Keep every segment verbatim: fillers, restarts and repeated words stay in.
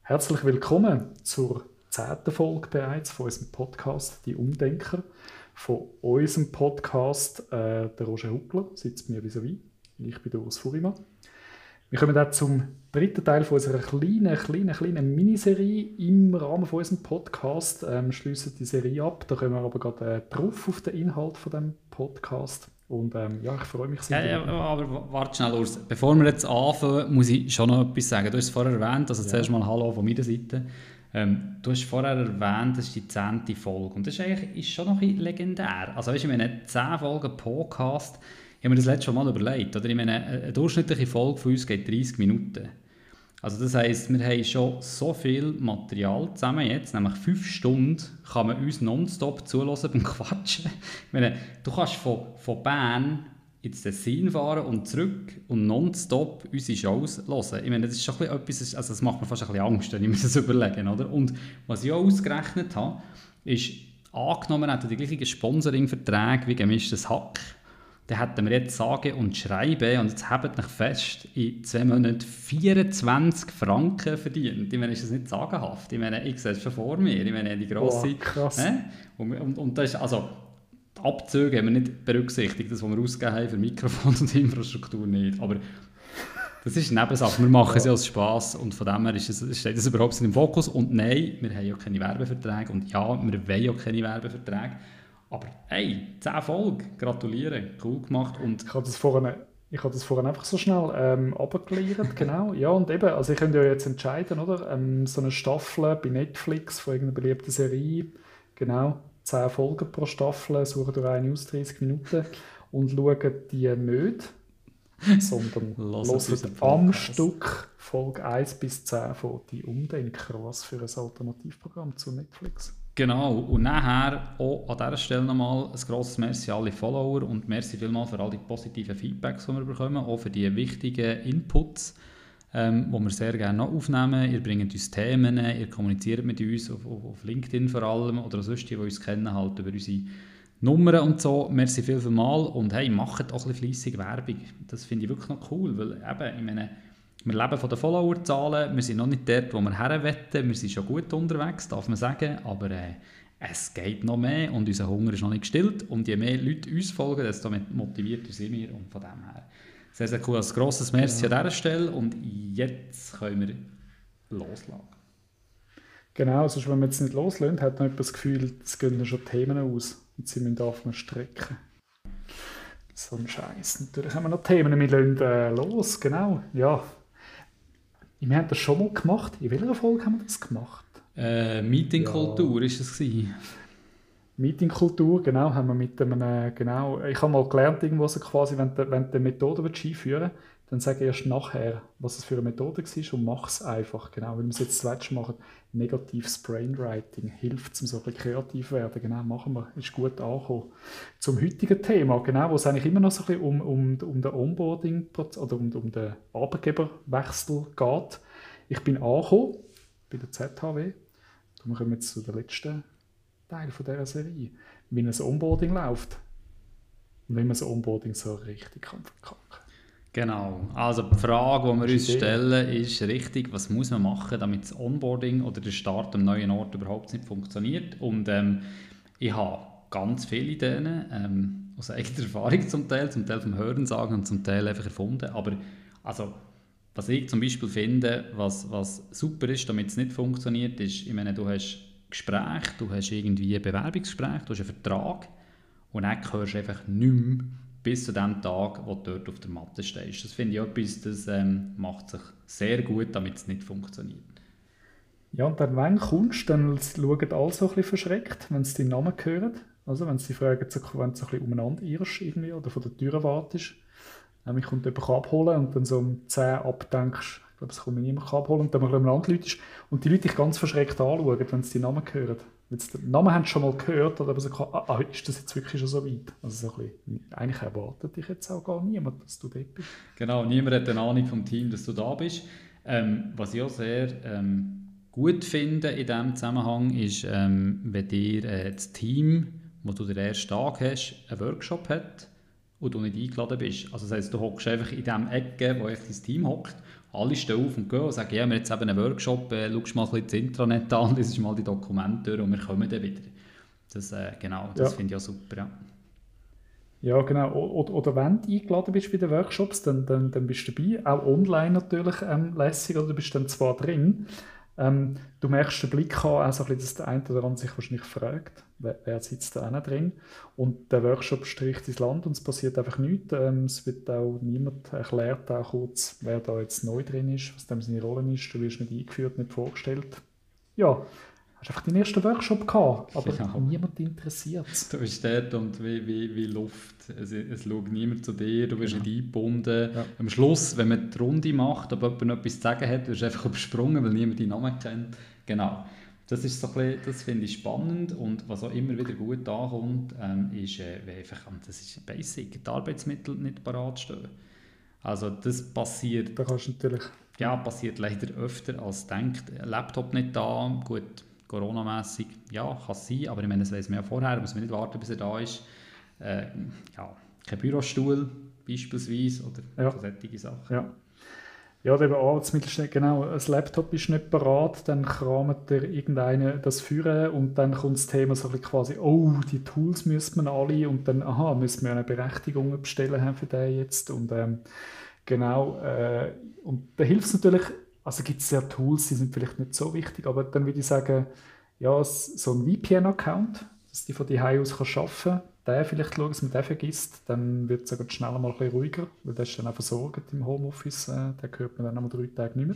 Herzlich willkommen zur zehnten Folge bereits von unserem Podcast «Die Umdenker». Von unserem Podcast, äh, der Roger Huckler sitzt mir vis-à-vis. Ich bin der Urs Furimann. Wir kommen dann zum dritten Teil von unserer kleinen, kleinen, kleinen Miniserie im Rahmen von unserem Podcast. Ähm, schliessen die Serie ab. Da kommen wir aber gerade äh, drauf auf den Inhalt von dem Podcast. Und ähm, ja, ich freue mich sehr. Ja, ja, aber warte schnell, Urs. Bevor wir jetzt anfangen, muss ich schon noch etwas sagen. Du hast es vorher erwähnt, also ja. Zuerst mal Hallo von meiner Seite. Ähm, du hast vorher erwähnt, das ist die zehnte Folge. Und das ist eigentlich ist schon noch ein bisschen legendär. Also weißt du, ich meine, zehn Folgen Podcast, ich habe mir das letzte Mal überlegt. Oder? Ich meine, eine durchschnittliche Folge von uns geht dreißig Minuten. Also das heisst, wir haben schon so viel Material zusammen jetzt, nämlich fünf Stunden kann man uns nonstop zuhören beim Quatschen. Ich meine, du kannst von, von Bern ins Tessin fahren und zurück und nonstop unsere Shows hören. Ich meine, das ist schon ein bisschen etwas, also das macht mir fast ein bisschen Angst, wenn ich mir das überlege, oder? Und was ich auch ausgerechnet habe, ist, angenommen, wir hätten die gleichen Sponsoring-Verträge wie gemischtes Hack, dann hätten wir jetzt sage und schreiben, und jetzt habt euch fest, in zwei Monaten vierundzwanzig Franken verdient. Ich meine, ist das nicht sagenhaft? Ich meine, ich sehe es schon vor mir. Ich meine, die grosse... Oh, krass. Äh? Und, und, und das ist, also, die Abzüge haben wir nicht berücksichtigt, das, was wir ausgegeben haben für Mikrofon und Infrastruktur nicht. Aber das ist eine Nebensache. Wir machen es ja aus Spass und von dem her ist es, steht das überhaupt nicht im Fokus. Und nein, wir haben ja keine Werbeverträge und ja, wir wollen ja keine Werbeverträge. Aber hey, zehn Folgen, gratuliere, cool gemacht. Und ich habe das vorhin, ich habe das vorhin einfach so schnell ähm, runtergeleiert, genau. Ja, und eben, also ich könnte ja jetzt entscheiden, oder? Ähm, so eine Staffel bei Netflix von irgendeiner beliebten Serie, genau, zehn Folgen pro Staffel, suchen durch eine aus, dreißig Minuten und schauen die nicht, sondern hören am Stück Folge eins bis zehn von «Die Umdenker». Was für ein Alternativprogramm zu Netflix. Genau, und nachher auch an dieser Stelle nochmal ein grosses Merci an alle Follower und merci vielmals für all die positiven Feedbacks, die wir bekommen, auch für die wichtigen Inputs, ähm, die wir sehr gerne noch aufnehmen. Ihr bringt uns Themen, ihr kommuniziert mit uns auf, auf, auf LinkedIn vor allem oder sonst die, die uns kennen, halt über unsere Nummern und so. Merci viel, viel mal und hey, macht auch ein bisschen fleissig Werbung. Das finde ich wirklich noch cool, weil eben, ich meine, wir leben von den Followerzahlen, wir sind noch nicht dort, wo wir her wollen, wir sind schon gut unterwegs, darf man sagen, aber äh, es geht noch mehr und unser Hunger ist noch nicht gestillt und je mehr Leute uns folgen, desto motivierter sind wir und von dem her sehr, sehr cool. Ein grosses Merci ja. an dieser Stelle und jetzt können wir loslassen. Genau, sonst wenn wir jetzt nicht loslassen, hat man das Gefühl, es gehen schon Themen aus und sie müssen auf man strecken. So ein Scheiß. Natürlich haben wir noch Themen, wir lassen äh, los, genau, ja. Wir haben das schon mal gemacht. In welcher Folge haben wir das gemacht? Äh, Meetingkultur war ja. es gewesen. Meetingkultur, genau, haben wir mit einem, genau, ich habe mal gelernt, irgendwo so quasi, wenn du, wenn du eine Methode einführen willst, dann sag erst nachher, was es für eine Methode war und mach es einfach, genau, weil wir es jetzt das letzte Mal machen, negatives Brainwriting, hilft es, um so ein bisschen kreativ zu werden, genau, machen wir, ist gut angekommen. Zum heutigen Thema, genau, wo es eigentlich immer noch so ein bisschen um, um, um den Onboarding oder um, um den Arbeitgeberwechsel geht. Ich bin angekommen bei der Z H W, wir kommen jetzt zu der letzten Teil von dieser Serie, wie ein Onboarding läuft und wie man so Onboarding so richtig kann verkacken. Genau, also die Frage, die wir uns stellen, ist richtig, was muss man machen, damit das Onboarding oder der Start am neuen Ort überhaupt nicht funktioniert. Und ähm, ich habe ganz viele Ideen, ähm, aus eigener Erfahrung zum Teil, zum Teil vom Hörensagen und zum Teil einfach erfunden. Aber also, was ich zum Beispiel finde, was, was super ist, damit es nicht funktioniert, ist, ich meine, du hast Gespräch, du hast irgendwie ein Bewerbungsgespräch, du hast einen Vertrag und dann hörst du einfach nicht mehr bis zu dem Tag, wo du dort auf der Matte stehst. Das finde ich etwas, das ähm, macht sich sehr gut, damit es nicht funktioniert. Ja, und dann, wenn du kommst, dann schauen alle so ein bisschen verschreckt, wenn sie deinen Namen hören. Also wenn sie fragen, wenn du so ein bisschen umeinander irrst irgendwie oder von der Tür wartest. Nämlich kommt jemand abholen und dann so um zehn abdenkst, ich glaube, es kommt mir niemand abholen und dann mal umeinander läutest und die Leute dich ganz verschreckt anschauen, wenn sie deinen Namen hören. Wenn sie den Namen haben schon mal gehört oder aber so, ah, ah, ist das jetzt wirklich schon so weit? Also so ein bisschen, eigentlich erwartet dich jetzt auch gar niemand, dass du dort bist. Genau, niemand hat eine Ahnung vom Team, dass du da bist. Ähm, was ich auch sehr ähm, gut finde in diesem Zusammenhang ist, ähm, wenn dir äh, das Team, wo du den ersten Tag hast, einen Workshop hat und du nicht eingeladen bist. Also das heisst, du hockst einfach in der Ecke, wo dein Team hockt alle stehen auf und gehen und sagen, ja, wir haben jetzt eben einen Workshop, äh, schau mal ein bisschen das Intranet an, lies mal die Dokumente durch und wir kommen dann wieder. Das, äh, genau, das Ja. finde ich auch super, ja. Ja, genau. Oder, oder wenn du eingeladen bist bei den Workshops, dann, dann, dann bist du dabei. Auch online natürlich ähm, lässig, oder du bist dann zwar drin. Ähm, du merkst den Blick an, auch so ein bisschen, dass der eine oder andere sich wahrscheinlich fragt, wer, wer sitzt da auch drin. Und der Workshop stricht ins Land und es passiert einfach nichts. Ähm, es wird auch niemand erklärt, auch kurz, wer da jetzt neu drin ist, was dem seine Rolle ist. Du wirst nicht eingeführt, nicht vorgestellt. Ja, hast einfach deinen ersten Workshop gehabt, aber Genau. niemand interessiert es. Du bist dort und wie, wie, wie Luft. Es, es schaut niemand zu dir, du wirst nicht eingebunden. Ja. Am Schluss, wenn man die Runde macht, ob jemand etwas zu sagen hat, wirst du einfach übersprungen, weil niemand deinen Namen kennt. Genau. Das ist so ein bisschen, das finde ich spannend und was auch immer wieder gut ankommt, ähm, ist, äh, wenn einfach, das ist basic, die Arbeitsmittel nicht parat stehen. Also das passiert, Da kannst du natürlich... ja, passiert leider öfter als denkt. Laptop nicht da, gut, Corona-mässig, ja, kann es sein, aber ich meine, das weiss man ja vorher, muss man nicht warten, bis er da ist. Äh, ja, kein Bürostuhl beispielsweise oder Ja. so solche Sachen. Ja. Ja, der Arbeitsmittel ist nicht, genau, ein Laptop ist nicht parat, dann kramt der irgendeine das führen und dann kommt das Thema so ein bisschen quasi, oh, die Tools müssen wir alle und dann, aha, müssen wir eine Berechtigung bestellen haben für den jetzt und ähm, genau, äh, und da hilft es natürlich, also gibt es ja Tools, die sind vielleicht nicht so wichtig, aber dann würde ich sagen, ja, s- so ein V P N-Account, dass die von die aus kann arbeiten kann, den vielleicht schauen, dass man den vergisst, dann wird es sogar schneller mal ein bisschen ruhiger, weil der ist dann auch versorgt im Homeoffice, äh, den hört man dann noch mal drei Tage nicht mehr.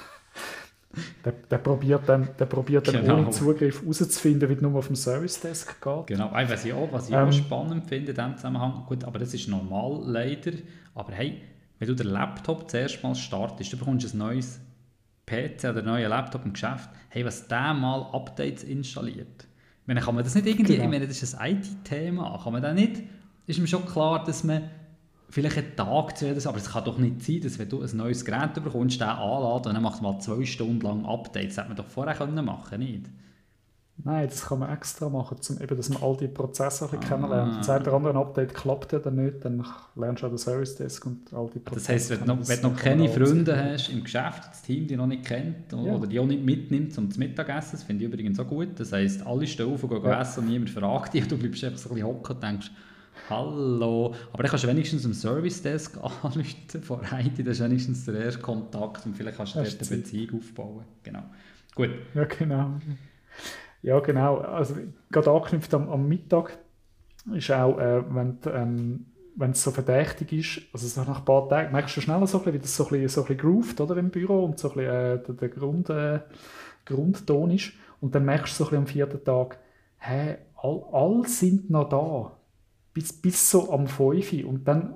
Der, der probiert dann, der probiert dann Genau. ohne Zugriff herauszufinden, wie es nur auf dem Service Desk geht. Genau, äh, was ich auch, was ich Ähm. auch spannend finde in diesem Zusammenhang, gut, aber das ist normal leider, aber hey, wenn du den Laptop zuerst mal startest, du bekommst ein neues P C oder einen neuen Laptop im Geschäft, hey, was der mal Updates installiert. Ich meine, kann man das nicht irgendwie, Genau. ich meine, das ist ein I T-Thema, kann man da nicht, ist mir schon klar, dass man vielleicht einen Tag zu reden, aber es kann doch nicht sein, dass wenn du ein neues Gerät bekommst, den anladen und dann macht man zwei Stunden lang Updates, das hätte man doch vorher können machen, nicht? Nein, das kann man extra machen, zum, eben, dass man all die Prozesse ein bisschen Ah. kennenlernt. Wenn das eine oder andere Update klappt ja dann nicht, dann lernst du auch den Service Desk und all die Prozesse Das heisst, wenn du noch, kennen. wenn du noch Das kann keine man alles Freunde machen. hast im Geschäft, das Team die noch nicht kennt oder, Ja. oder die auch nicht mitnimmt zum Mittagessen, das finde ich übrigens auch gut. Das heisst, alle stehen auf und gehen Ja. essen und niemand fragt dich und du bleibst einfach so ein bisschen hocken und denkst, hallo. Aber dann kannst du wenigstens am Service Desk anrufen von I T, das ist wenigstens der erste Kontakt und vielleicht kannst du Das dort ist eine Beziehung aufbauen. Genau. Gut. Ja, genau. Ja, genau. Also, gerade angeknüpft am, am Mittag ist auch, äh, wenn du, ähm, wenn es so verdächtig ist, also so nach ein paar Tagen merkst du schneller so ein bisschen, wie das so ein bisschen, so ein bisschen groovt, oder, im Büro und so ein bisschen, äh, der, der Grund, äh, Grundton ist. Und dann merkst du so ein bisschen am vierten Tag, hä, all, all sind noch da. Bis, bis so am fünf Uhr. Und dann,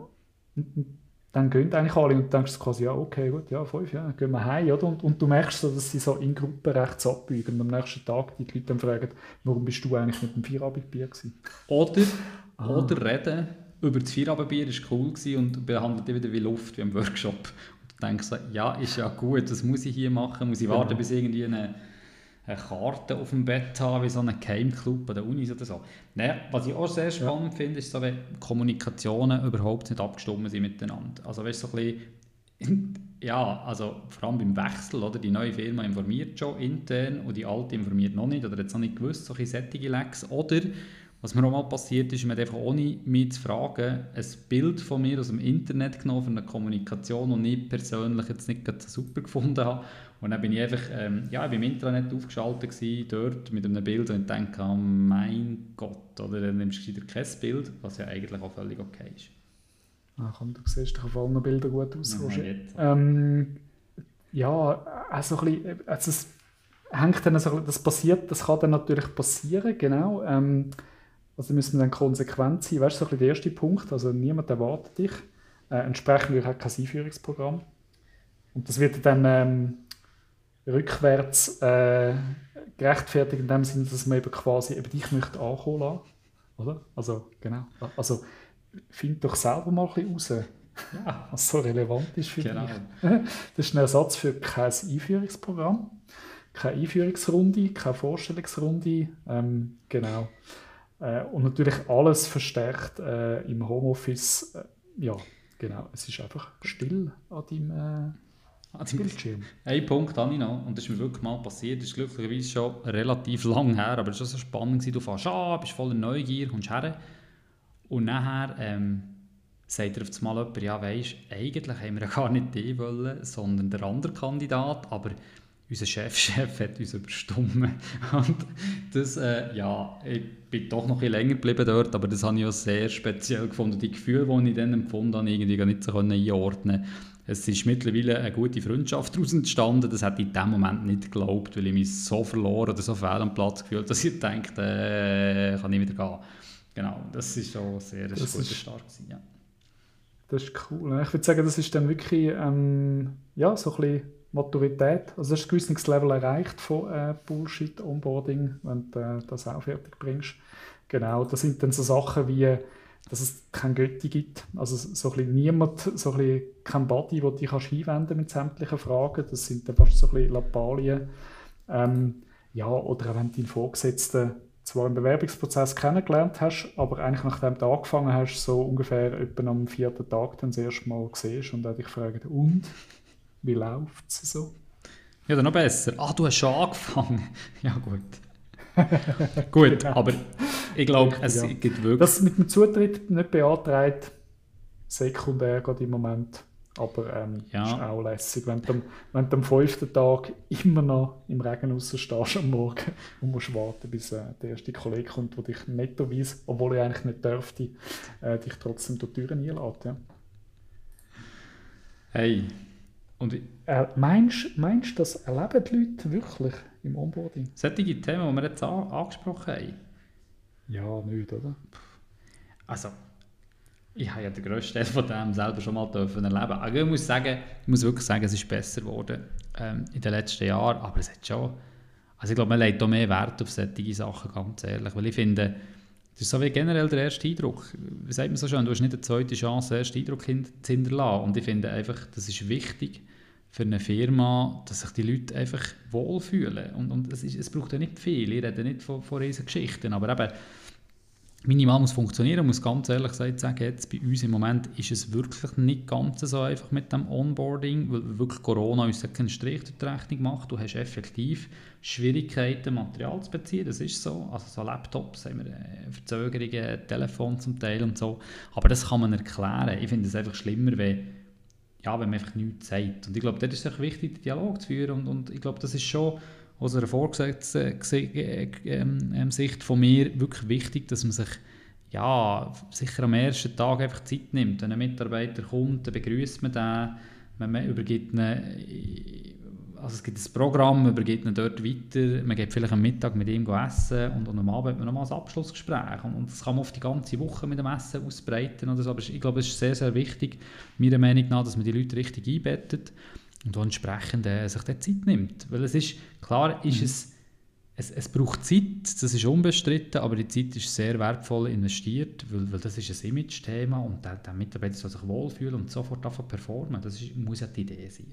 dann gehen eigentlich alle und denkst du quasi, ja, okay, gut, ja, fünf, ja, dann gehen wir heim, oder? Und, und du merkst so, dass sie so in Gruppen rechts abbiegen. Und am nächsten Tag die Leute dann fragen, warum bist du eigentlich mit dem Feierabendbier gewesen? Oder, Ah. oder reden über das Feierabendbier war cool gewesen und behandelt dich wieder wie Luft, wie im Workshop. Und du denkst so, ja, ist ja gut, das muss ich hier machen, muss ich Genau. warten, bis irgendwie eine, eine Karte auf dem Bett habe, wie so ein Geheimclub an der Unis oder so. Naja, was ich auch sehr spannend ja. finde, ist so, wenn Kommunikationen überhaupt nicht abgestimmt sind miteinander. Also weißt du, so ein bisschen, ja, also vor allem beim Wechsel, oder? Die neue Firma informiert schon intern und die alte informiert noch nicht oder hat es noch nicht gewusst, solche sättige Lecks. Oder, was mir auch mal passiert ist, man hat einfach ohne mich zu fragen, ein Bild von mir aus dem Internet genommen für eine Kommunikation, die ich persönlich jetzt nicht so super gefunden habe. Und dann bin ich einfach, ähm, ja, ich war im Intranet aufgeschaltet gewesen, dort mit einem Bild und dachte, oh mein Gott, oder dann nimmst du wieder kein Bild, was ja eigentlich auch völlig okay ist. Ach komm, du siehst doch auf allen Bildern gut aus, Ja, Roger. jetzt. Ähm, ja, also ein bisschen, also es hängt dann so, das passiert, das kann dann natürlich passieren, genau. Ähm, also müssen wir dann konsequent sein. Weißt du, so ein bisschen der erste Punkt, also niemand erwartet dich. Äh, entsprechend wird halt kein Einführungsprogramm. Und das wird dann ähm, rückwärts äh, gerechtfertigt in dem Sinne, dass man eben quasi eben dich möchte ankommen lassen. Oder? Also, genau. Also, find doch selber mal ein bisschen raus, Ja. was so relevant ist für Genau. dich. Das ist ein Ersatz für kein Einführungsprogramm, keine Einführungsrunde, keine Vorstellungsrunde. Ähm, genau. Äh, und natürlich alles verstärkt äh, im Homeoffice. Äh, ja, genau. Es ist einfach still an deinem, äh, Bildschirm. Ein Punkt habe ich noch, und das ist mir wirklich mal passiert, das ist glücklicherweise schon relativ lang her, aber es war so spannend gewesen. Du fährst an, bist voller Neugier, kommst her und nachher ähm, sagt er auf einmal jemand, ja weisst, eigentlich haben wir ja gar nicht den wollen, sondern der andere Kandidat, aber unser Chefchef hat uns überstimmt. Und das, äh, ja, ich bin doch noch ein bisschen länger geblieben dort, aber das habe ich auch sehr speziell gefunden. Die Gefühle, die ich dann empfunden habe, irgendwie nicht so einordnen konnte. Es ist mittlerweile eine gute Freundschaft daraus entstanden. Das hätte ich in dem Moment nicht geglaubt, weil ich mich so verloren oder so fehl am Platz gefühlt, dass ich dachte, äh, kann ich wieder gehen. Genau, das ist schon sehr ein guter Start gewesen, ja. Das ist cool. Ich würde sagen, das ist dann wirklich ähm, ja, so ein bisschen Maturität. Also das ist ein gewisses Level erreicht von äh, Bullshit-Onboarding, wenn du äh, das auch fertig bringst. Genau, das sind dann so Sachen wie, dass es kein Götti gibt. Also so ein bisschen niemand, so ein bisschen kein Buddy, wo du dich kannst einwenden mit sämtlichen Fragen. Das sind dann fast so ein bisschen Lappalien. Ähm, ja, oder auch wenn du deinen Vorgesetzten zwar im Bewerbungsprozess kennengelernt hast, aber eigentlich nachdem du angefangen hast, so ungefähr etwa am vierten Tag dann das erste Mal siehst und dann dich fragst, und, wie läuft es so? Ja, dann noch besser. Ah, du hast schon angefangen. Ja, gut. Gut, genau. Aber ich glaube, es ja. gibt wirklich... Das mit dem Zutritt nicht beantragt, sekundär gerade im Moment. Aber ähm, ja. ist auch lässig, wenn du, wenn du am fünften Tag immer noch im Regen raus stehst am Morgen und musst warten, bis äh, der erste Kollege kommt, der dich netterweise, obwohl er eigentlich nicht dürfte, äh, dich trotzdem durch die Türen einlässt. Ja. Hey. Und äh, meinst du, das erleben die Leute wirklich im Onboarding? Solche Themen, die wir jetzt an, angesprochen haben? Ja, nicht, oder? Also... Ich habe ja den grössten Teil von dem selber schon mal erleben. Also ich muss sagen, ich muss wirklich sagen, es ist besser geworden ähm, in den letzten Jahren. Aber es hat schon... Also ich glaube, man legt auch mehr Wert auf solche Sachen, ganz ehrlich. Weil ich finde, das ist so wie generell der erste Eindruck. Wie sagt man so schön, du hast nicht eine zweite Chance, den ersten Eindruck zu hinterlassen. Und ich finde einfach, das ist wichtig für eine Firma, dass sich die Leute einfach wohlfühlen. Und, und es, ist, es braucht ja nicht viel. Ich rede nicht von, von riesen Geschichten. Aber eben, minimal muss funktionieren, muss ganz ehrlich sagen, jetzt bei uns im Moment ist es wirklich nicht ganz so einfach mit dem Onboarding, weil wirklich Corona uns keinen Strich durch die Rechnung macht. Du hast effektiv Schwierigkeiten, Material zu beziehen, das ist so. Also so Laptops haben wir äh, Verzögerungen, Telefon zum Teil und so. Aber das kann man erklären. Ich finde es einfach schlimmer, wenn, ja, wenn man einfach nichts sagt. Und ich glaube, dort ist es wichtig, den Dialog zu führen. Und, und ich glaube, das ist schon aus einer vorgesetzten ähm, Sicht von mir wirklich wichtig, dass man sich ja, sicher am ersten Tag einfach Zeit nimmt. Wenn ein Mitarbeiter kommt, dann begrüßt man den, man übergibt ihn, also es gibt ein Programm, man übergibt ihn dort weiter, man geht vielleicht am Mittag mit ihm essen und, und am Abend hat man nochmal ein Abschlussgespräch. Und, und das kann man auf die ganze Woche mit dem Essen ausbreiten oder so. Aber ich glaube, es ist sehr, sehr wichtig, meiner Meinung nach, dass man die Leute richtig einbettet und entsprechend äh, sich die Zeit nimmt. Weil es ist, klar ist mhm. es, es, es braucht Zeit, das ist unbestritten, aber die Zeit ist sehr wertvoll investiert, weil, weil das ist ein Image-Thema und der, der Mitarbeiter soll sich wohlfühlen und sofort anfangen performen. Das ist, muss ja die Idee sein.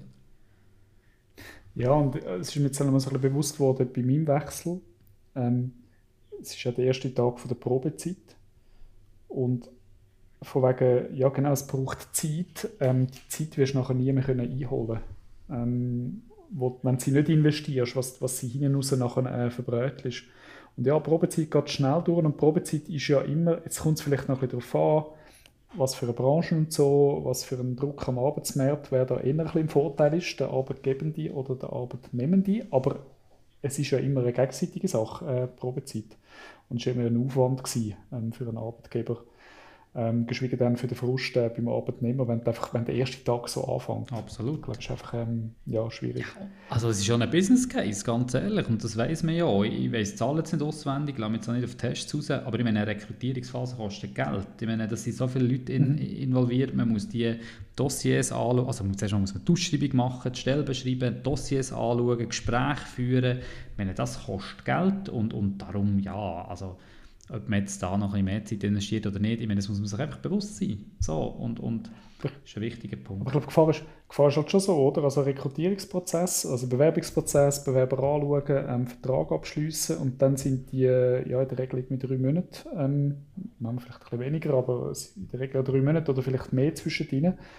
Ja, und es ist mir jetzt einmal so ein bisschen bewusst geworden bei meinem Wechsel. Ähm, es ist ja der erste Tag von der Probezeit und von wegen, ja genau, es braucht Zeit. Ähm, die Zeit wirst du nachher nie mehr können einholen können. Ähm, wo, wenn du sie nicht investierst, was, was sie hinten raus nachher äh, verbrötelst. Und ja, Probezeit geht schnell durch und Probezeit ist ja immer, jetzt kommt es vielleicht noch ein bisschen darauf an, was für eine Branche und so, was für ein Druck am Arbeitsmarkt, wer da eher ein bisschen im Vorteil ist, der Arbeitgebende oder der Arbeitnehmende. Aber es ist ja immer eine gegenseitige Sache, äh, Probezeit. Und es war immer ein Aufwand gewesen, ähm, für einen Arbeitgeber. Ähm, geschweige denn für den Frust äh, beim Arbeitnehmer, wenn, einfach, wenn der erste Tag so anfängt. Absolut. Ich glaube, das ist einfach ähm, ja, schwierig. Ja, also es ist schon ein Business Case, ganz ehrlich, und das weiss man ja. Ich weiss die Zahlen jetzt nicht auswendig, lasse mich jetzt auch nicht auf Tests raus, aber ich meine, eine Rekrutierungsphase kostet Geld. Ich meine, da sind so viele Leute in, involviert, man muss die Dossiers anschauen, also zuerst muss man die Ausschreibung machen, die Stelle beschreiben, Dossiers anschauen, Gespräche führen. Ich meine, das kostet Geld und, und darum, ja, also ob man jetzt da noch ein bisschen mehr Zeit investiert oder nicht, ich meine, das muss man sich einfach bewusst sein. So, und, und das ist ein wichtiger Punkt. Aber ich glaube, Gefahr ist, Gefahr ist halt schon so, oder? Also Rekrutierungsprozess, also Bewerbungsprozess, Bewerber anschauen, ähm, Vertrag abschliessen und dann sind die äh, ja, in der Regel mit drei Monaten, ähm, manchmal vielleicht ein bisschen weniger, aber in der Regel drei Monate oder vielleicht mehr zwischen ihnen.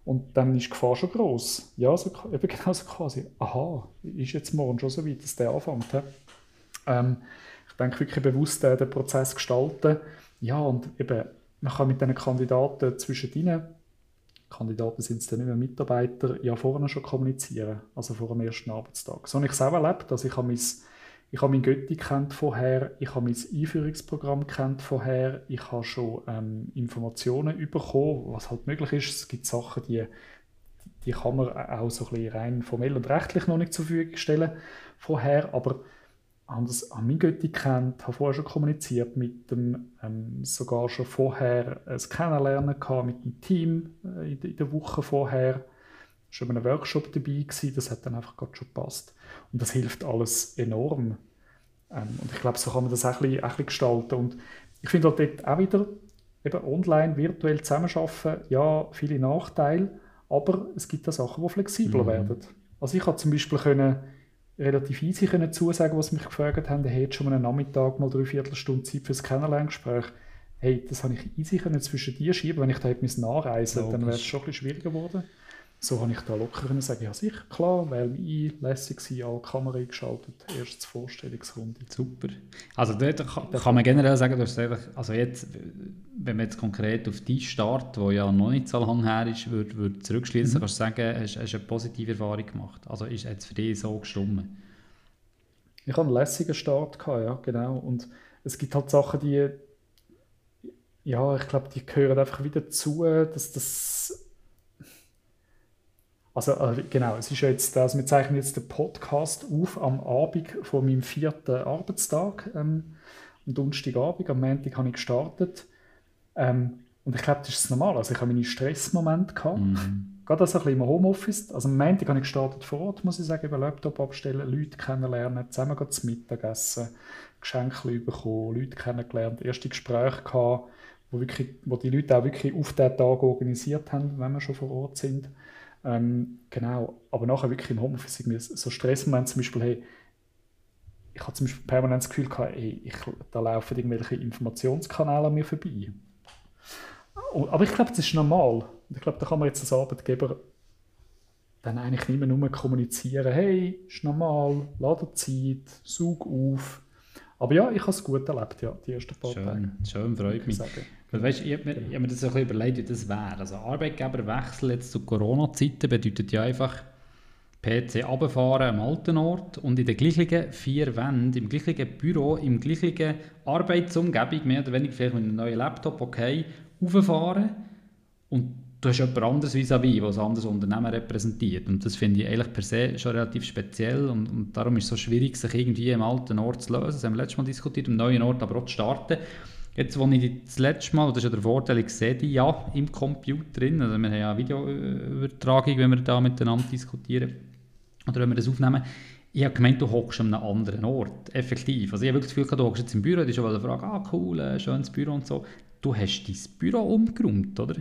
Und dann ist die Gefahr schon gross. Ja, so, eben genau so quasi, aha, ist jetzt morgen schon so weit, dass der anfängt. He? Ähm, ich denke wirklich bewusst äh, den Prozess gestalten. Ja, und eben, man kann mit diesen Kandidaten zwischendrin, Kandidaten sind es dann nicht mehr Mitarbeiter, ja vorne schon kommunizieren, also vor dem ersten Arbeitstag. So habe ich es auch erlebt, also ich habe mein, ich habe mein Götti kennt vorher, ich habe mein Einführungsprogramm kennt vorher, ich habe schon ähm, Informationen bekommen, was halt möglich ist. Es gibt Sachen, die, die kann man auch so ein bisschen rein formell und rechtlich noch nicht zur Verfügung stellen vorher, aber habe das an mein Götti kennt, habe vorher schon kommuniziert mit dem, ähm, sogar schon vorher ein Kennenlernen gehabt mit dem Team äh, in, de, in der Woche vorher, schon bei einem Workshop dabei gewesen, das hat dann einfach gerade schon gepasst. Und das hilft alles enorm. Ähm, und ich glaube, so kann man das auch ein bisschen, auch ein bisschen gestalten. Und ich finde halt dort auch wieder, eben online, virtuell zusammenarbeiten, ja, viele Nachteile, aber es gibt auch Sachen, die flexibler mhm. werden. Also ich konnte zum Beispiel können, relativ easy können zusagen, was mich gefragt haben, hey, jetzt schon mal einen Nachmittag mal drei Viertelstunde Zeit für das Kennenlerngespräch. Hey, das habe ich easy können zwischen dir schieben, wenn ich da hätte nachreisen musste, dann wäre es schon ein bisschen schwieriger geworden. So habe ich da locker können sagen, ja sicher, klar, wähle mich ein, lässig sein, alle Kamera eingeschaltet, erstes Vorstellungsrunde. Super. Also dort kann, kann man generell sagen, du hast also jetzt, wenn man jetzt konkret auf die Start, der ja noch nicht so lange her ist, würde, würde zurückschließen, mhm. kannst du sagen, hast, hast du eine positive Erfahrung gemacht? Also ist es für dich so gestimmt? Ich hatte einen lässigen Start gehabt, ja, genau. Und es gibt halt Sachen, die, ja, ich glaube, die gehören einfach wieder dazu, dass das Also äh, genau, es ist ja jetzt, also wir zeichnen jetzt den Podcast auf am Abend von meinem vierten Arbeitstag, ähm, am Donnerstagabend, am Montag habe ich gestartet. Ähm, und ich glaube, das ist das Normale. Also ich habe meine Stressmomente gehabt, mhm. gerade also ein bisschen im Homeoffice. Also am Montag habe ich gestartet vor Ort, muss ich sagen, über Laptop abstellen, Leute kennenlernen, zusammen zu Mittagessen, Geschenke bekommen, Leute kennengelernt, erste Gespräche gehabt, wo, wirklich, wo die Leute auch wirklich auf diesen Tag organisiert haben, wenn wir schon vor Ort sind. Ähm, genau, aber nachher wirklich im Homeoffice irgendwie so Stressmomente, zum Beispiel, hey, ich habe zum Beispiel permanent das Gefühl gehabt, hey, ich, da laufen irgendwelche Informationskanäle an mir vorbei. Und, aber ich glaube, das ist normal. Und ich glaube, da kann man jetzt als Arbeitgeber dann eigentlich nicht mehr nur kommunizieren, hey, ist normal, lade Zeit, saug auf. Aber ja, ich habe es gut erlebt, ja, die ersten paar schön, Tage. Schön, freut mich. Weil, weißt, ich habe mir, hab mir das ein bisschen überlegt, wie das wäre. Also Arbeitgeberwechsel jetzt zu Corona-Zeiten bedeutet ja einfach P C runterfahren am alten Ort und in den gleichen vier Wänden, im gleichen Büro, im gleichen Arbeitsumgebung, mehr oder weniger vielleicht mit einem neuen Laptop, okay, rauffahren und du hast jemand anderes vis-à-vis, der ein anderes Unternehmen repräsentiert. Und das finde ich eigentlich per se schon relativ speziell und, und darum ist es so schwierig, sich irgendwie im alten Ort zu lösen. Das haben wir letztes Mal diskutiert, im neuen Ort aber auch zu starten. Jetzt, als ich das letzte Mal, das ist ja der Vorteil, ich sehe die ja im Computer drin, also wir haben ja eine Videoübertragung, wenn wir da miteinander diskutieren oder wenn wir das aufnehmen. Ich habe gemeint, du hockst an einem anderen Ort, effektiv. Also ich habe wirklich das Gefühl, du hockst jetzt im Büro, du hast schon eine Frage, ah cool, äh, schönes Büro und so. Du hast dein Büro umgeräumt, oder?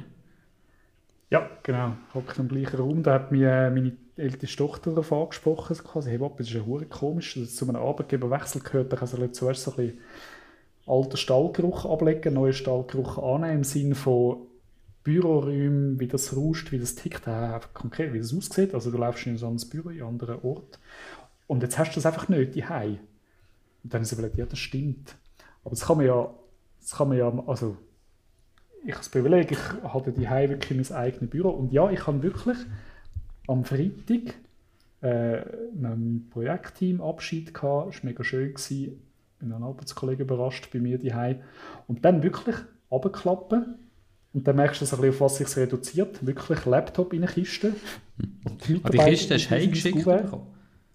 Ja, genau. Ich hocke im gleichen Raum. Da hat mich äh, meine älteste Tochter darauf angesprochen. Quasi, hey, das ist ja verdammt komisch, dass es zu einem Arbeitgeberwechsel gehört. Da kann sie zuerst so ein bisschen alten Stallgeruch ablegen, neuen Stallgeruch annehmen, im Sinne von Büroräumen, wie das rauscht, wie das tickt, äh, konkret, wie das aussieht. Also du läufst in so ein Büro, in einen anderen Ort. Und jetzt hast du das einfach nicht daheim. Und dann ist es überlegt, ja, das stimmt. Aber das kann man ja, das kann man ja, also ich habe das Privileg, ich hatte daheim wirklich mein eigenes Büro. Und ja, ich habe wirklich am Freitag äh, einem Projektteam Abschied gehabt. Es war mega schön. Ich bin ein Arbeitskollege überrascht bei mir daheim. Und dann wirklich runterklappen. Und dann merkst du, so ein bisschen, auf was sich reduziert. Wirklich Laptop in eine Kiste. Und die, die Kiste hast du heimgeschickt bekommen?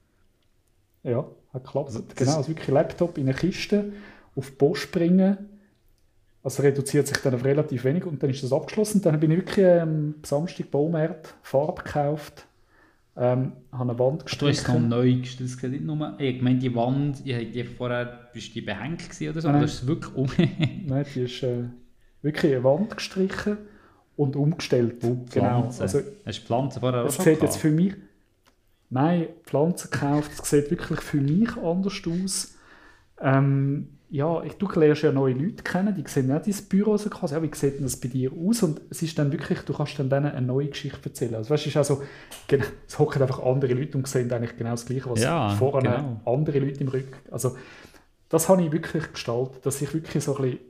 Ja, hat geklappt. Also, genau, also wirklich Laptop in eine Kiste, auf die Post bringen. Also reduziert sich dann auf relativ wenig und dann ist das abgeschlossen. Dann bin ich wirklich am ähm, Samstag Baumarkt Farbe gekauft, ähm, habe eine Wand gestrichen. Du hast noch neu gestrichen, das nicht nur, ich meine die Wand, ich, die vorher, bist du behängt gewesen oder so, Nein, oder ist es wirklich um? Nein, die ist äh, wirklich eine Wand gestrichen und umgestellt. Oh, genau. Also, hast du Pflanzen vorher auch schon sieht jetzt für mich, nein, Pflanzen gekauft, es sieht wirklich für mich anders aus. Ähm, ja, ich, du lernst ja neue Leute kennen, die sehen nicht dein Büro so quasi, ja, wie sieht denn das bei dir aus? Und es ist dann wirklich, du kannst dann denen eine neue Geschichte erzählen. Also weißt du, es ist also, genau, es hocken einfach andere Leute und sehen eigentlich genau das Gleiche, was Ja, vorne genau. andere Leute im Rücken. Also das habe ich wirklich gestaltet, dass ich wirklich so ein bisschen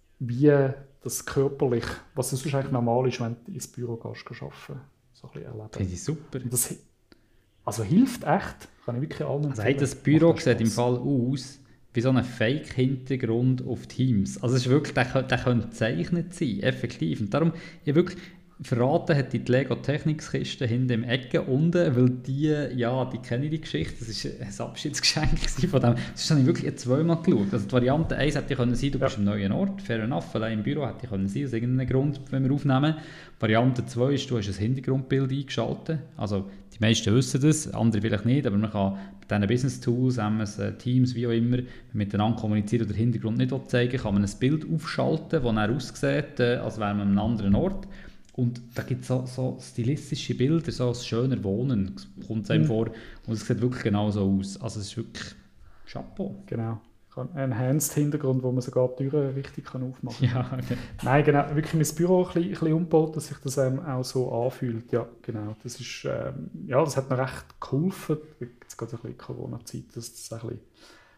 wie das körperlich, was sonst eigentlich normal ist, wenn du ins Büro gehst, gehst arbeiten, so ein bisschen erleben. Finde ich super. Und das also hilft echt, kann ich wirklich allen Also empfehlen. hey, das Büro Macht sieht im Spaß. Fall aus wie so ein Fake-Hintergrund auf Teams. Also es ist wirklich, der, könnte- der könnte gezeichnet sein, effektiv. Und darum, ich wirklich verraten hat die Lego-Technics-Kiste hinten im Ecke unten, weil die, ja, die kenne ich die Geschichte, das war ein Abschiedsgeschenk gewesen von dem. Das habe ich wirklich zweimal geschaut. Also die Variante eins hätte können sein, du Ja. bist am neuen Ort, fair enough, allein im Büro hätte können sein, aus irgendeinem Grund, wenn wir aufnehmen. Variante zwei ist, du hast ein Hintergrundbild eingeschaltet. Also die meisten wissen das, andere vielleicht nicht, aber man kann mit diesen Business-Tools, M S Teams, wie auch immer, miteinander kommunizieren oder den Hintergrund nicht zeigen, kann man ein Bild aufschalten, das dann aussieht, äh, als wäre man an einem anderen Ort. Und da gibt es so, so stilistische Bilder, so ein schöner Wohnen, kommt es einem Mhm. vor. Und es sieht wirklich genau so aus. Also es ist wirklich Chapeau. Genau. Ein Enhanced-Hintergrund, wo man sogar die Türen richtig kann aufmachen kann. Ja, okay. Nein, genau, wirklich mein Büro ein bisschen, ein bisschen umgebaut, dass sich das ähm, auch so anfühlt. Ja, genau. Das ist, ähm, ja, das hat mir recht geholfen, jetzt gerade ein bisschen Corona-Zeit, dass das ein bisschen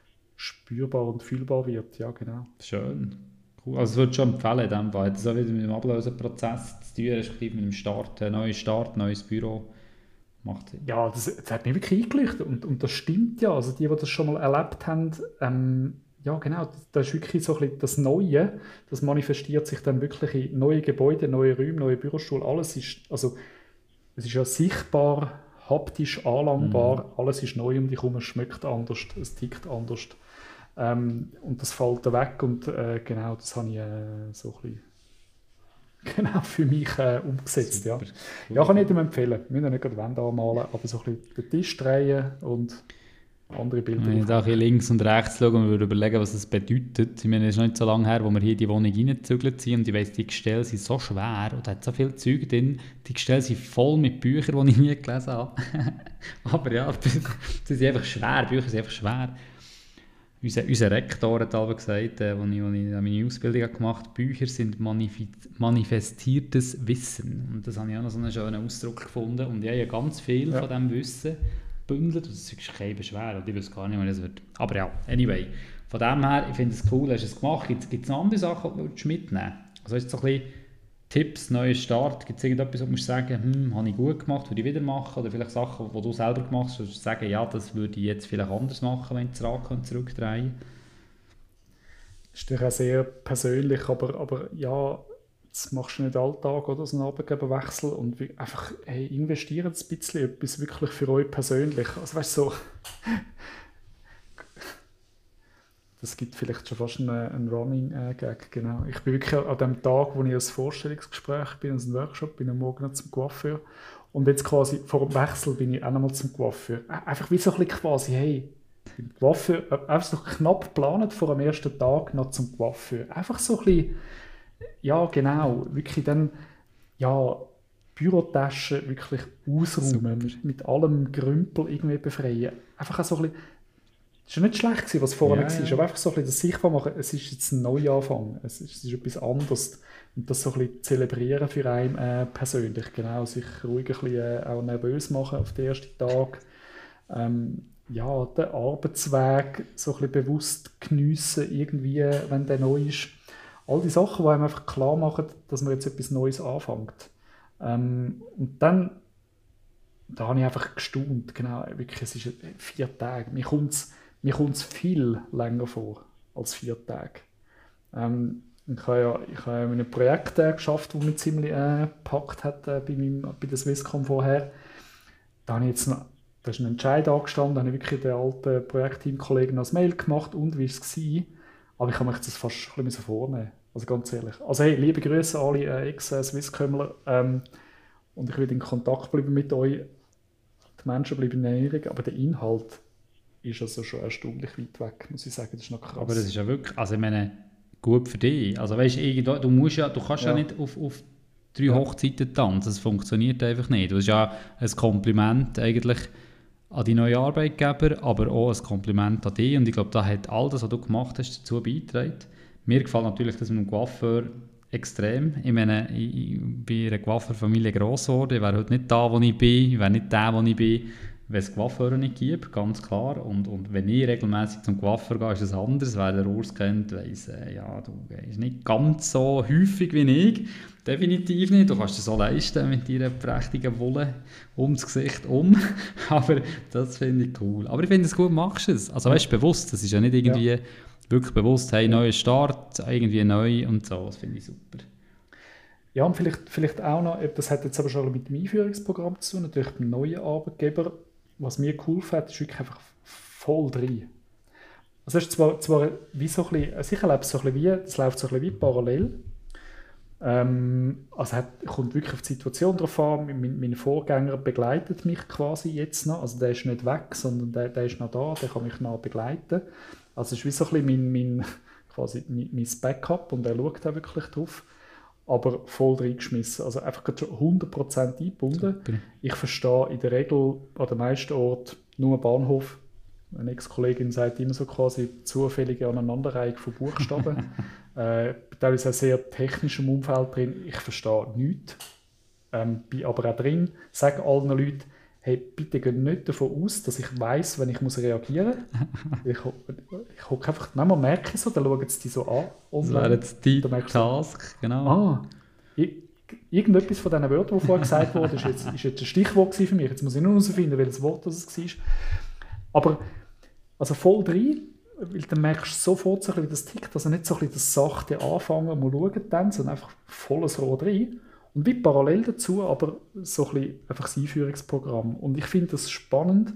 spürbar und fühlbar wird. Ja, genau. Schön. Cool. Also, das würde ich schon empfehlen in dem Fall. Das ist auch wieder mit dem Ablöseprozess zu tun, respektive mit dem Start, ein neuer Start, neues Büro. Macht Sinn. Ja, das, das hat mich wirklich eingeleuchtet und, und das stimmt ja. Also die, die das schon mal erlebt haben, ähm, ja genau, das, das ist wirklich so ein bisschen das Neue, das manifestiert sich dann wirklich in neue Gebäude, neue Räume, neue Bürostuhl, alles ist, also es ist ja sichtbar, haptisch anlangbar, alles ist neu um dich herum, es schmeckt anders, es tickt anders. Ähm, und das fällt da weg und äh, genau, das habe ich äh, so ein bisschen genau für mich äh, umgesetzt. Ja. Super. Ja, kann ich jedem empfehlen. Wir müssen ja nicht gerade Wände anmalen, aber so ein bisschen den Tisch drehen und andere Bilder. Wenn ich da ein bisschen links und rechts schaue und würde überlegen, was das bedeutet. Ich meine, es ist noch nicht so lange her, wo wir hier in die Wohnung reingezügelt sind und ich weiss, die Gestelle sind so schwer und da hat so viel Zeug drin. Die Gestelle sind voll mit Büchern, die ich nie gelesen habe. Aber ja, sie sind einfach schwer, Bücher sind einfach schwer. Unser, unser Rektor hat aber gesagt, äh, als ich, als ich meine Ausbildung gemacht habe, Bücher sind manifi- manifestiertes Wissen. Und das habe ich auch noch so einen schönen Ausdruck gefunden. Und ich habe ja ganz viel Ja. von diesem Wissen bündelt. Und das ist kein Beschwer. Und ich weiß gar nicht, wie das wird. Aber ja, anyway. Von dem her, ich finde es cool, hast du es gemacht. Gibt es noch andere Sachen, die du mitnehmen willst? Also ist so ein bisschen Tipps, neuer Start. Gibt es irgendetwas, wo du musst sagen, hm, habe ich gut gemacht, würde ich wieder machen? Oder vielleicht Sachen, die du selber gemacht hast, wo du sagen, ja, das würde ich jetzt vielleicht anders machen, wenn ich das Rad zurückdrehen könnte? Das ist natürlich auch sehr persönlich, aber, aber ja, das machst du nicht alltag oder so einen Arbeitgeberwechsel und wie, einfach, hey, investiert ein bisschen etwas wirklich für euch persönlich. Also weißt du, so, das gibt vielleicht schon fast einen, einen Running-Gag, genau. Ich bin wirklich an dem Tag, wo ich als Vorstellungsgespräch bin, als ein Workshop, bin am Morgen noch zum Coiffeur und jetzt quasi vor dem Wechsel bin ich auch nochmal zum Coiffeur. Einfach wie so ein bisschen quasi, hey, im Coiffeur, einfach so knapp geplant vor dem ersten Tag noch zum Coiffeur. Einfach so ein bisschen, ja genau, wirklich dann, ja, Bürotasche wirklich ausräumen, mit, mit allem Grümpel irgendwie befreien. Einfach auch so ein bisschen, es war nicht schlecht, gewesen, was vorher Ja, war, ja. aber einfach so ein bisschen das sichtbar machen, es ist jetzt ein Neuanfang, es ist, es ist etwas anderes. Und das so ein bisschen zelebrieren für einen äh, persönlich, genau, sich ruhig ein bisschen äh, auch nervös machen auf den ersten Tag. Ähm, ja, den Arbeitsweg so ein bisschen bewusst geniessen, irgendwie, wenn der neu ist. All die Sachen, die einem einfach klar machen, dass man jetzt etwas Neues anfängt. Ähm, und dann, da habe ich einfach gestaunt, genau, wirklich, es ist vier Tage. Mir kommt es mir kommt's viel länger vor als vier Tage. Ähm, ich habe ja, ich habe ja ein Projekt äh, geschafft, das mich ziemlich äh, gepackt hat äh, bei, meinem, bei der Swisscom vorher. Da habe ich jetzt noch, da ist ein Entscheid angestanden, da habe ich wirklich den alten Projektteamkollegen als Mail gemacht und wie war es war. Aber ich habe mich das fast ein bisschen vornehmen, also ganz ehrlich. Also hey, liebe Grüße an alle äh, Ex-Swisscomler ähm, und ich will in Kontakt bleiben mit euch. Die Menschen bleiben in Erinnerung, aber der Inhalt ist also schon erstaunlich weit weg, muss ich sagen. Das ist noch krass. Aber das ist ja wirklich, also ich meine, gut für dich. Also weißt du, du musst ja, du kannst ja, Ja. nicht auf, auf drei Ja. Hochzeiten tanzen, das funktioniert einfach nicht. Das ist ja ein Kompliment eigentlich an die neuen Arbeitgeber, aber auch ein Kompliment an dich. Und ich glaube, da hat all das, was du gemacht hast, dazu beigetragen. Mir gefällt natürlich das mit dem Coiffeur extrem. Ich meine, ich, ich bin in einer Coiffeur-Familie gross geworden. Ich wäre heute nicht da, wo ich bin. Ich wäre nicht der, wo ich bin, wenn es Coiffeur nicht gibt, ganz klar. Und, und wenn ich regelmäßig zum Coiffeur gehe, ist es anders. Wer den Urs kennt, weiss, äh, ja, du gehst nicht ganz so häufig wie ich. Definitiv nicht. Du kannst es so leisten mit deiner prächtigen Wolle ums Gesicht um. Aber das finde ich cool. Aber ich finde es gut, machst du es. Also weißt du, bewusst. Das ist ja nicht irgendwie ja. wirklich bewusst, hey, neuer Start, irgendwie neu und so. Das finde ich super. Ja, und vielleicht, vielleicht auch noch, das hat jetzt aber schon mit dem Einführungsprogramm zu tun, natürlich beim neuen Arbeitgeber. Was mir geholfen hat, ist wirklich einfach voll drin. Also es ist zwar, zwar wie so ein bisschen, also ich erlebe es so ein bisschen wie, das läuft so ein bisschen wie parallel. Ähm, also hat, kommt wirklich auf die Situation drauf an. Mein, mein Vorgänger begleitet mich quasi jetzt noch. Also der ist nicht weg, sondern der, der ist noch da, der kann mich noch begleiten. Also es ist wie so ein bisschen mein, mein, quasi mein, mein Backup und er schaut auch wirklich drauf. Aber voll reingeschmissen. Also einfach schon hundert Prozent eingebunden. Super. Ich verstehe in der Regel an den meisten Orten nur Bahnhof. Eine Ex-Kollegin sagt immer so quasi zufällige Aneinanderreihung von Buchstaben. äh, teilweise auch sehr technischem Umfeld drin. Ich verstehe nichts. Ähm, bin aber auch drin. Sage allen Leuten, hey, bitte geht nicht davon aus, dass ich weiss, wenn ich muss reagieren muss. Ich, ich hocke einfach, manchmal merke ich so, dann schauen sie die so an. Das wäre jetzt die Task, so, genau. Ah, ich, irgendetwas von diesen Wörtern, die vorher gesagt wurden, ist jetzt, ist jetzt ein Stichwort für mich. Jetzt muss ich nur herausfinden, welches Wort das war. Aber also voll drin, weil dann merkst du sofort, so ein bisschen, wie das tickt. Also nicht so ein bisschen das sachte Anfangen, mal schauen dann, sondern einfach volles Rohr drin. Und wie parallel dazu, aber so ein bisschen einfach das Einführungsprogramm. Und ich finde das spannend,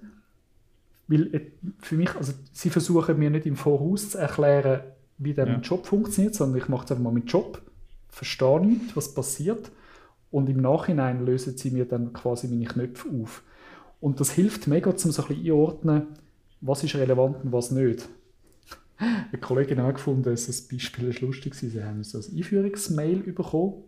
weil für mich, also sie versuchen mir nicht im Voraus zu erklären, wie der ja. Job funktioniert, sondern ich mache jetzt einfach mal meinen Job, verstehe nicht, was passiert und im Nachhinein lösen sie mir dann quasi meine Knöpfe auf. Und das hilft mega, um so ein bisschen einordnen, was ist relevant und was nicht. Eine Kollegin hat auch gefunden, dass das Beispiel ist lustig war. Sie haben so ein Einführungsmail bekommen,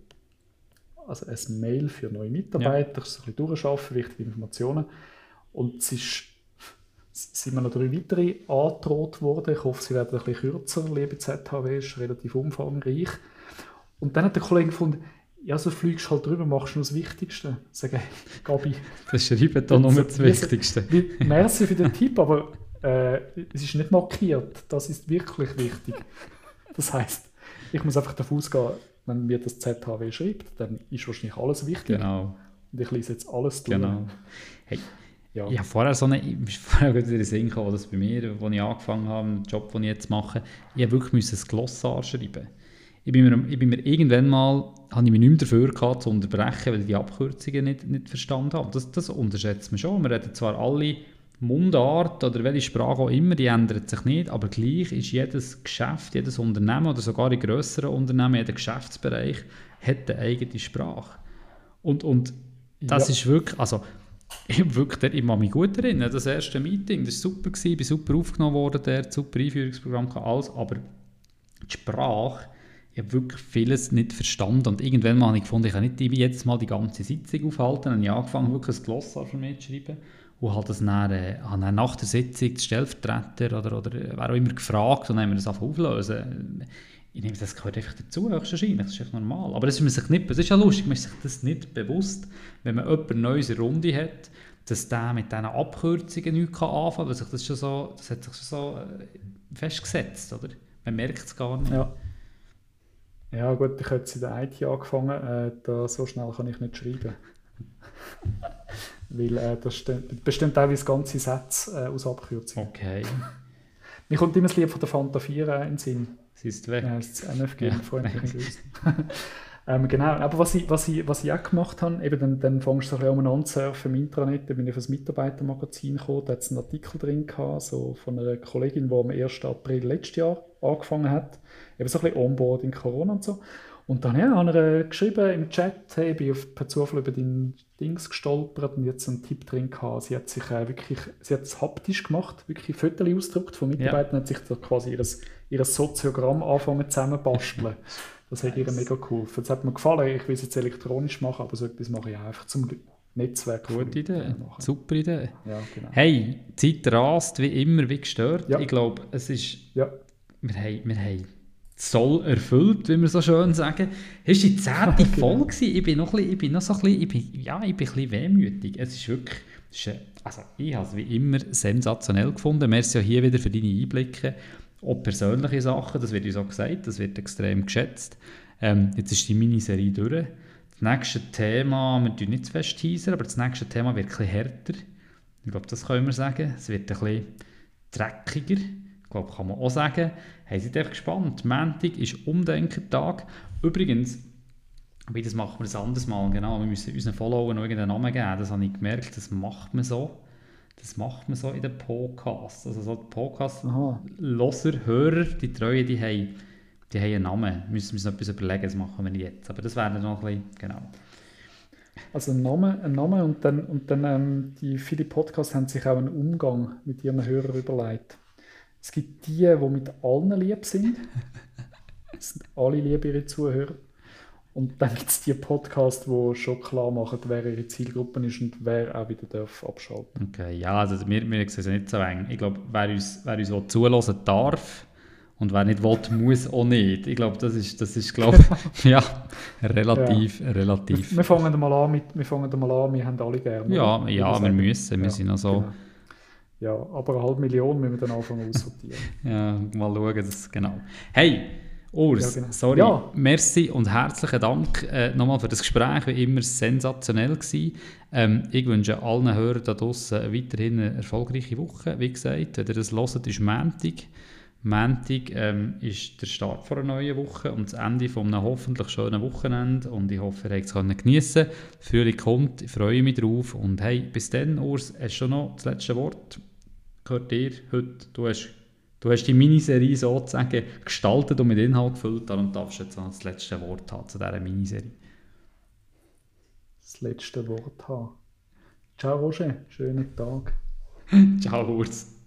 also ein Mail für neue Mitarbeiter, ja. so ein bisschen durcharbeiten, wichtige Informationen. Und es ist, sind mir noch drei weitere angedroht worden. Ich hoffe, sie werden ein bisschen kürzer. Liebe Z H W, ist relativ umfangreich. Und dann hat der Kollege gefunden, ja, so fliegst du halt drüber, machst du nur das Wichtigste. Ich sage, hey, Gabi. Das schreibt da nur das Wichtigste. Merci für den Tipp, aber äh, es ist nicht markiert. Das ist wirklich wichtig. Das heisst, ich muss einfach davon ausgehen, wenn mir das Z H W schreibt, dann ist wahrscheinlich alles wichtig. Genau. Und ich lese jetzt alles durch. Genau. Hey, ja. Ich habe vorher so eine, ich vorher wieder in den Sinn gekommen, dass bei mir, als ich angefangen habe, den Job, den ich jetzt mache, ich wirklich ein Glossar schreiben. Ich bin mir, ich bin mir irgendwann mal, habe ich mich nicht mehr dafür gehabt, zu unterbrechen, weil ich die Abkürzungen nicht, nicht verstanden habe. Das, das unterschätzt man schon. Wir reden zwar alle Mundart oder welche Sprache auch immer, die ändert sich nicht, aber gleich ist jedes Geschäft, jedes Unternehmen oder sogar in grösseren Unternehmen, jeder Geschäftsbereich hat eine eigene Sprache. Und, und das ja. ist wirklich, also ich, wirklich, ich kann mich gut erinnern, das erste Meeting, das war super, ich bin super aufgenommen worden, der super Einführungsprogramm, alles, aber die Sprache, ich habe wirklich vieles nicht verstanden und irgendwann mal habe ich gefunden, ich kann nicht jetzt mal die ganze Sitzung aufhalten, dann habe ich angefangen, wirklich ein Glossar für mich zu schreiben. Und hat das dann, äh, dann nach der Sitzung den Stellvertreter oder, oder wer auch immer gefragt und dann haben wir das einfach auflösen. Ich nehme, das gehört einfach dazu, höchstwahrscheinlich, das ist echt normal. Aber das ist, man sich nicht, das ist ja lustig, man ist sich das nicht bewusst, wenn man jemanden Neues in der Runde hat, dass der mit diesen Abkürzungen nichts anfangen kann, weil sich das, schon so, das hat sich schon so festgesetzt, oder? Man merkt es gar nicht. Ja. Ja gut, ich habe jetzt in der I T angefangen, äh, da so schnell kann ich nicht schreiben. Weil äh, das steht, bestimmt teilweise ganze Sätze äh, aus Abkürzungen. Okay. Mir kommt immer das Lied von der Fanta vier äh, in den Sinn. Sie ist weg. Ja, das N F G, ja, freundlichen Grüßen. ähm, genau, aber was ich, was ich, was ich auch gemacht habe, eben dann, dann fängst du so ein bisschen umeinander surfen im Intranet, da bin ich auf das Mitarbeitermagazin gekommen, da hat es einen Artikel drin gehabt, so von einer Kollegin, die am ersten April letztes Jahr angefangen hat, eben so ein bisschen Onboarding, Corona und so. Und dann ja, hat er geschrieben im Chat, hey, ich bin auf, per Zufall über dein Dings gestolpert und jetzt einen Tipp drin gehabt. Sie hat sich äh, wirklich, sie hat es haptisch gemacht, wirklich Fotos ausgedruckt von Mitarbeitern, ja. Hat sich da quasi ihr, ihr Soziogramm angefangen zusammenbasteln. Das hat ihr mega geholfen. Das hat mir gefallen, ich will es jetzt elektronisch machen, aber so etwas mache ich auch einfach zum Netzwerk. Gute Idee, super Idee. Ja, genau. Hey, die Zeit rast wie immer, wie gestört. Ja. Ich glaube, es ist... Ja. Wir haben, wir haben Soll erfüllt, wie wir so schön sagen. Es war die zehnte Folge gewesen. Ich bin noch, ein bisschen, ich bin noch so ein bisschen, ich bin, ja, ich bin ein bisschen wehmütig. Es ist wirklich, es ist, also ich habe es wie immer sensationell gefunden. Merci auch hier wieder für deine Einblicke. Auch persönliche Sachen, das wird uns auch gesagt, das wird extrem geschätzt. Ähm, jetzt ist die Miniserie durch. Das nächste Thema, wir tun nicht zu fest teasern, aber das nächste Thema wird ein bisschen härter. Ich glaube, das können wir sagen. Es wird ein bisschen dreckiger. Ich glaube, kann man auch sagen. Hey, seid einfach gespannt. Montag ist Umdenkentag. Übrigens, aber das machen wir ein anderes Mal. Genau, wir müssen unseren Followern noch irgendeinen Namen geben. Das habe ich gemerkt, das macht man so. Das macht man so in den Podcasts. Also so die Podcast-Loser, Hörer, die Treuen, die haben, die haben einen Namen. Wir müssen uns noch etwas überlegen, das machen wir nicht jetzt. Aber das wäre noch ein bisschen, genau. Also ein Name, ein Name und dann, und dann ähm, die viele Podcasts haben sich auch einen Umgang mit ihren Hörern überlegt. Es gibt die, die mit allen lieb sind. Es sind alle lieb, ihre Zuhörer. Und dann gibt es die Podcasts, die schon klar machen, wer ihre Zielgruppe ist und wer auch wieder darf abschalten. Okay, ja, also wir, wir sehen es nicht so eng. Ich glaube, wer uns, wer uns zuhören darf und wer nicht will, muss auch nicht. Ich glaube, das ist, das ist glaube ja, relativ, ja. relativ. Wir, wir fangen mal an, mit, wir fangen mal an, wir haben alle gerne. Ja, ja, wir müssen, wir ja, sind auch so. Genau. Ja, aber eine halbe Million müssen wir dann anfangen aussortieren. Ja, mal schauen, das, genau. Hey, Urs, ja, genau. sorry, ja. merci und herzlichen Dank äh, nochmal für das Gespräch, wie immer sensationell gewesen. Ähm, ich wünsche allen Hörern da draussen weiterhin eine erfolgreiche Woche. Wie gesagt, wenn ihr das hört, ist Montag. Montag ähm, ist der Start von einer neuen Woche und das Ende von einem hoffentlich schönen Wochenende und ich hoffe, ihr könnt es geniessen. Die Frühling kommt, ich freue mich drauf und hey, bis dann, Urs, hast du noch das letzte Wort? Gehört dir heute, du hast Du hast die Miniserie sozusagen gestaltet und mit Inhalt gefüllt, darum darfst du jetzt noch das letzte Wort haben zu dieser Miniserie. Das letzte Wort haben. Ciao Roger, schönen Tag. Ciao Urs.